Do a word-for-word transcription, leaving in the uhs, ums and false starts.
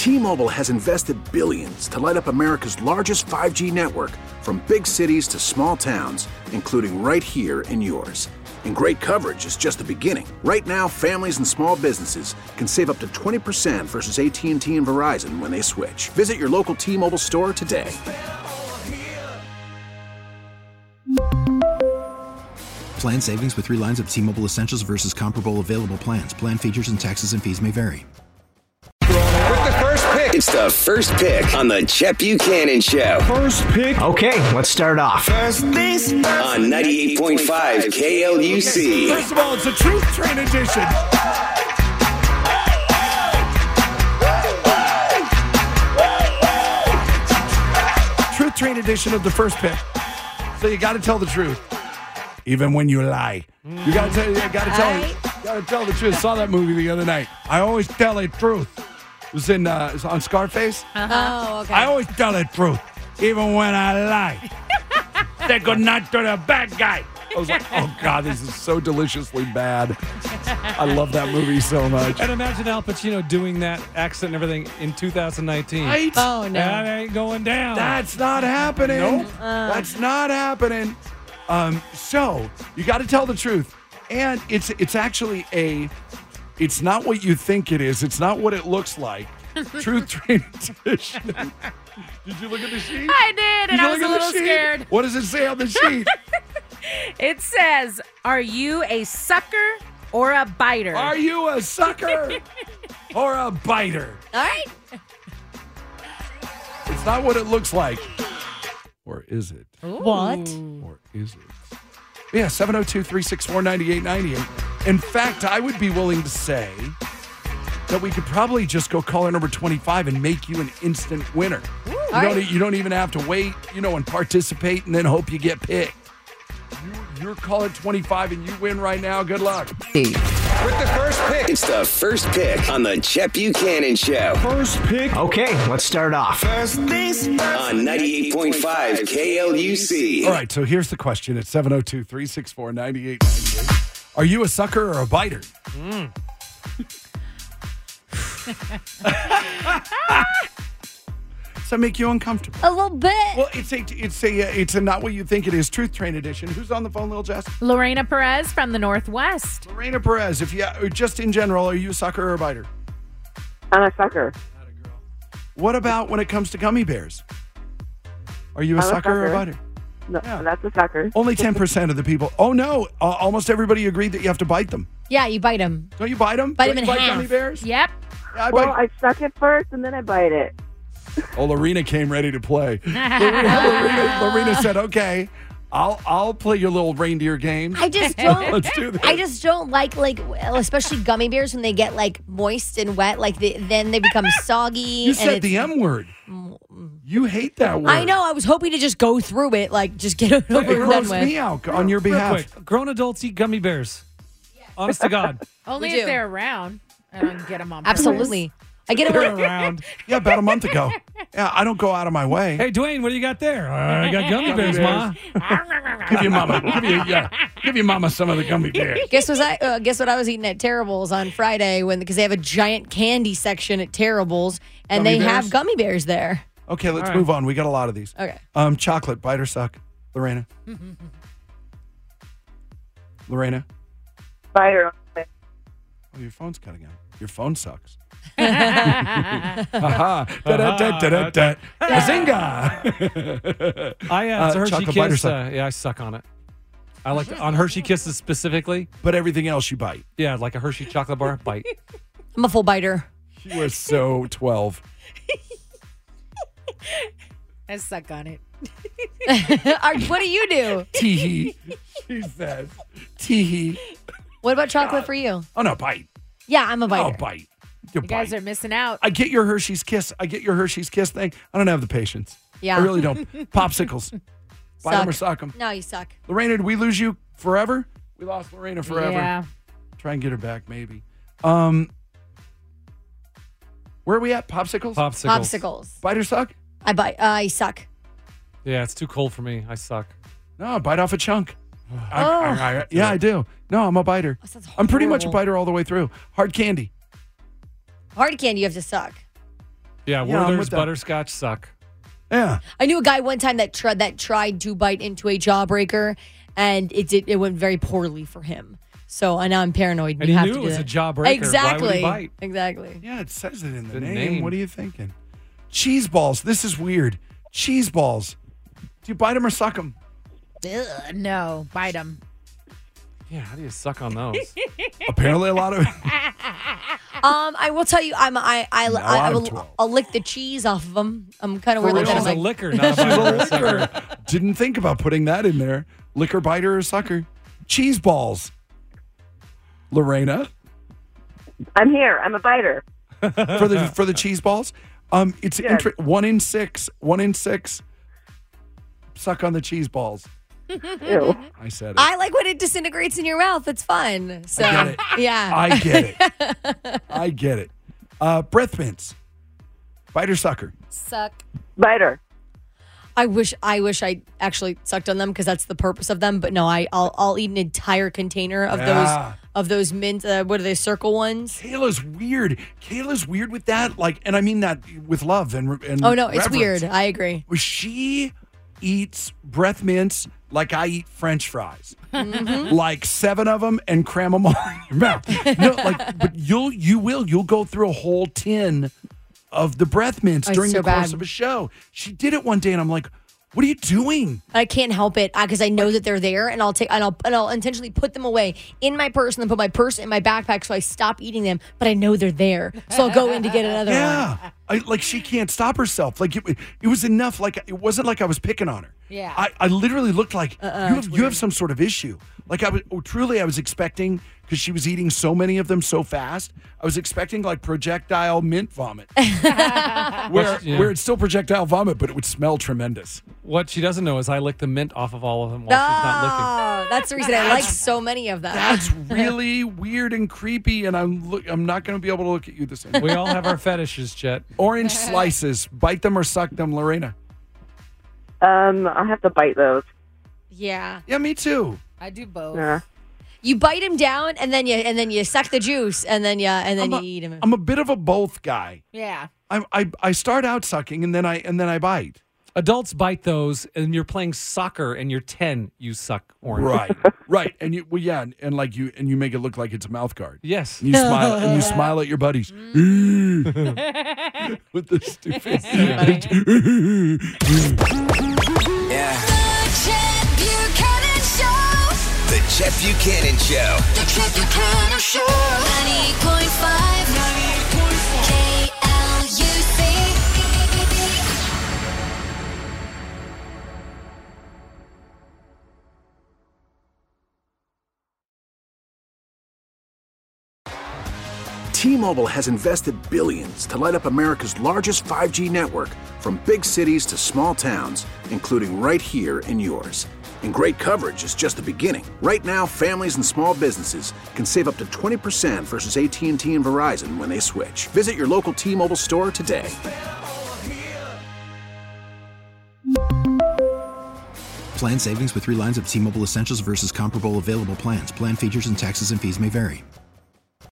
T-Mobile has invested billions to light up America's largest five G network, from big cities to small towns, including right here in yours. And great coverage is just the beginning. Right now, families and small businesses can save up to twenty percent versus A T and T and Verizon when they switch. Visit your local T-Mobile store today. Plan savings with three lines of T-Mobile Essentials versus comparable available plans. Plan features and taxes and fees may vary. With the first pick. It's the first pick on the Chet Buchanan Show. First pick. Okay, let's start off. First things first. On ninety-eight point five K L U C. First of all, it's a Truth Train edition. Truth Train edition of the first pick. So you got to tell the truth, even when you lie. You got to tell. You got to tell. You got to tell the truth. Saw that movie the other night. I always tell the truth. It was in uh, it was on Scarface. Uh-huh. Oh, okay. I always tell the truth, even when I lie. Say good night to the bad guy. I was like, oh God, this is so deliciously bad. I love that movie so much. And imagine Al Pacino doing that accent and everything in two thousand nineteen. Right? Oh, no. That ain't going down. That's not happening. Nope. Uh. That's not happening. Um, so you got to tell the truth, and it's it's actually a. It's not what you think it is. It's not what it looks like. Truth Train edition. Did you look at the sheet? I did, and you I was look a at the little sheet? scared. What does it say on the sheet? It says, are you a sucker or a biter? Are you a sucker or a biter? All right. It's not what it looks like. Or is it? What? Or is it? Yeah, seven oh two, three six four, nine eight nine eight. In fact, I would be willing to say that we could probably just go caller number twenty-five and make you an instant winner. You don't, right. you don't even have to wait, you know, and participate and then hope you get picked. You, you're calling twenty-five and you win right now. Good luck. With the first pick. It's the first pick on the Chet Buchanan Show. First pick. Okay, let's start off. First things first. On ninety-eight point five K L U C. All right, so here's the question at seven oh two, three six four, nine eight nine eight. Are you a sucker or a biter? Mm. Does that make you uncomfortable? A little bit. Well, it's a it's a uh, it's a not what you think it is Truth Train edition. Who's on the phone, Lil Jess? Lorena Perez from the Northwest. Lorena Perez. If you or just in general, are you a sucker or a biter? I'm a sucker. What about when it comes to gummy bears? Are you a I'm a sucker or a sucker. biter? No, Yeah. that's a sucker. Only ten percent of the people. Oh no! Uh, almost everybody agreed that you have to bite them. Yeah, you bite them. Don't you bite them? Bite Don't them you in bite half. gummy bears? Yep. Yeah, I Well, bite. I suck it first and then I bite it. Oh, Lorena came ready to play. Lorena, Lorena, Lorena said, "Okay, I'll I'll play your little reindeer game. I just don't. Let's do this." I just don't like like especially gummy bears when they get like moist and wet. Like the, then they become soggy. You and said it's, the M word. You hate that word. I know. I was hoping to just go through it, like just get it over It and done grows with. me out on your Real behalf. quick, grown adults eat gummy bears. Honest to God. Only We if do. they're around. I don't get them on purpose. Absolutely. I get They're it. around. Yeah, about a month ago. Yeah, I don't go out of my way. Hey, Dwayne, what do you got there? Uh, I got gummy bears, Ma. Give your mama, give your yeah, give your mama some of the gummy bears. Guess was I? Uh, guess what I was eating at Terrible's on Friday when because they have a giant candy section at Terrible's and Gummy they bears? have gummy bears there. Okay, let's All right. move on. We got a lot of these. Okay. Um, chocolate, bite or suck, Lorena. Lorena. Biter. Oh, your phone's cutting out. Your phone sucks. Ha-ha. Da-da-da-da-da-da. Bazinga. I uh, Uh, it's a Hershey chocolate bite or Kiss. suck? Uh, yeah, I suck on it. I like the, on Hershey Kisses specifically. But everything else you bite. Yeah, like a Hershey chocolate bar bite. I'm a full biter. You are so twelve. I suck on it. Are- what do you do? Tee-hee. She says. Tee-hee. What about chocolate for you? Oh, no, bite. Yeah, I'm a Oh, biter. bite. You You guys are missing out. I get your Hershey's Kiss. I get your Hershey's Kiss thing. I don't have the patience. Yeah. I really don't. Popsicles. Bite them or Suck. suck them. No, you suck. Lorena, did we lose you forever? We lost Lorena forever. Yeah. Try and get her back, maybe. Um, where are we at? Popsicles? Popsicles. Popsicles. Bite or suck? I bite. Uh, I suck. Yeah, it's too cold for me. I suck. No, bite off a chunk. I, Oh. I, I, yeah, I do. No, I'm a biter. That sounds I'm pretty much a horrible. biter all the way through. Hard candy. Hard candy, you have to suck. Yeah, Yeah, I'm Werther's with that. butterscotch suck. Yeah. I knew a guy one time that tried that tried to bite into a jawbreaker, and it did. It went very poorly for him. So and now I'm paranoid. And you he have knew to it do was that. a jawbreaker. Exactly. Why would he bite? Exactly. Yeah, it says it in the, The name. name. What are you thinking? Cheese balls. This is weird. Cheese balls. Do you bite them or suck them? Ugh, no, bite them. Yeah, how do you suck on those? Apparently, a lot of. Um, I will tell you, I'm I I, No, I, I I'm will twelve. I'll lick the cheese off of them. I'm kind of For weird like real? that. She's I'm a like, liquor, not a biter or a liquor. sucker. Didn't think about putting that in there. Liquor biter or sucker? Cheese balls. Lorena, I'm here. I'm a biter. for the for the cheese balls. Um, it's Yes. inter- one in six. One in six. Suck on the cheese balls. Ew. I said it. I like when it disintegrates in your mouth. It's fun. So get it. yeah, I get it. I get it. Uh, breath mints. Bite or sucker? Suck. Biter. I wish I wish I actually sucked on them because that's the purpose of them. But no, I I'll I'll eat an entire container of Yeah. those of those mint. Uh, what are they? Circle ones. Kayla's weird. Kayla's weird with that. Like, and I mean that with love and and Oh no, it's reverence. weird. I agree. She eats breath mints like I eat French fries, Mm-hmm. like seven of them, and cram them all in your mouth. No, like, but you'll you will you'll go through a whole tin of the breath mints Oh, it's during so the course bad. of a show. She did it one day, and I'm like, "What are you doing?" I can't help it because I know that they're there, and I'll take and I'll and I'll intentionally put them away in my purse and then put my purse in my backpack so I stop eating them. But I know they're there, so I'll go in to get another one. Yeah, I, like she can't stop herself. Like it, it was enough. Like it wasn't like I was picking on her. Yeah. I, I literally looked like Uh-uh, you it's have you have some sort of issue. Like I was oh, truly I was expecting because she was eating so many of them so fast. I was expecting like projectile mint vomit, where Yeah. where it's still projectile vomit, but it would smell tremendous. What she doesn't know is I lick the mint off of all of them while she's not looking. Oh, that's the reason I like so many of them. That's really weird and creepy, and I'm look, I'm not going to be able to look at you the same. way. We all have our fetishes, Chet. Orange slices, bite them or suck them, Lorena. Um, I'll have to bite those. Yeah, Yeah, me too. I do both. Yeah. you bite them down, and then you and then you suck the juice, and then yeah, and then I'm you a, eat them. I'm a bit of a both guy. Yeah. I, I I start out sucking and then I and then I bite. Adults bite those, and you're playing soccer, and you're ten. You suck orange. Right, right, and you well yeah, and, and like you and you make it look like it's a mouth guard. Yes. And you smile and you smile at your buddies with the stupid. Yeah. The Chet Buchanan Show. The Chet Buchanan Show. ninety-eight point five K L U C. T-Mobile has invested billions to light up America's largest five G network, from big cities to small towns, including right here in yours. And great coverage is just the beginning. Right now, families and small businesses can save up to twenty percent versus A T and T and Verizon when they switch. Visit your local T-Mobile store today. Plan savings with three lines of T-Mobile Essentials versus comparable available plans. Plan features and taxes and fees may vary.